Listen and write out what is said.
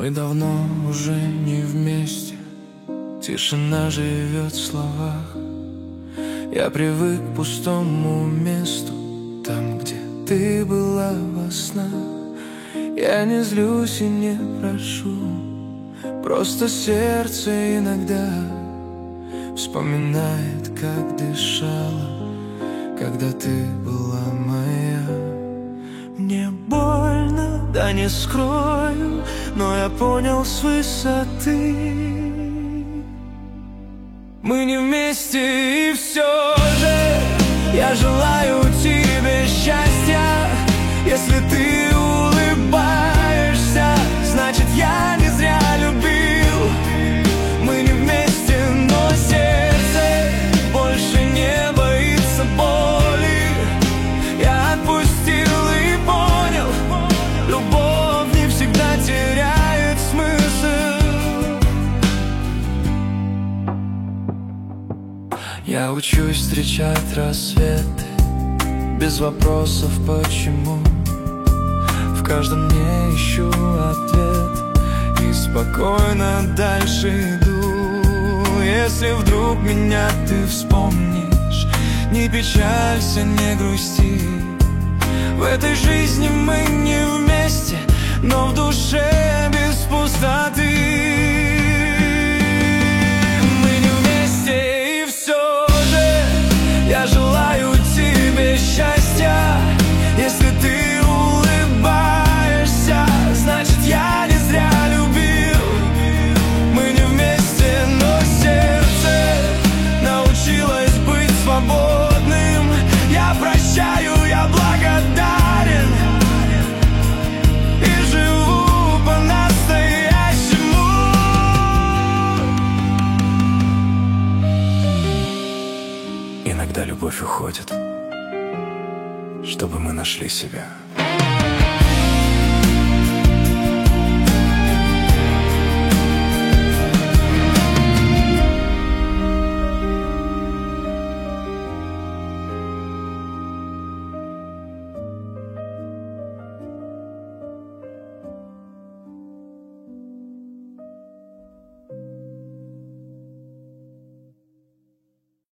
Мы давно уже не вместе, тишина живет в словах. Я привык к пустому месту, там, где ты была во снах. Я не злюсь и не прошу, просто сердце иногда вспоминает, как дышала, когда ты была моя. Мне больно, да не скрою, но я понял с высоты: мы не вместе, и все же я желаю тебе счастья. Если ты улыбаешься, значит я не зря любил. Мы не вместе, но сердце больше не боится боли. Я отпустил и понял, любовь не всегда теряет смысл. Я учусь встречать рассветы без вопросов почему. В каждом дне ищу ответ и спокойно дальше иду. Если вдруг меня ты вспомнишь, не печалься, не грусти. В этой жизни мы не вместе, но в душе без пустоты. Мы не вместе, и все же я желаю тебе счастья. Если ты улыбаешься, значит я не зря любил. Мы не вместе, но сердце научилось быть свободным. Я прощаю, я благодарен и живу по-настоящему. Иногда любовь уходит, чтобы мы нашли себя.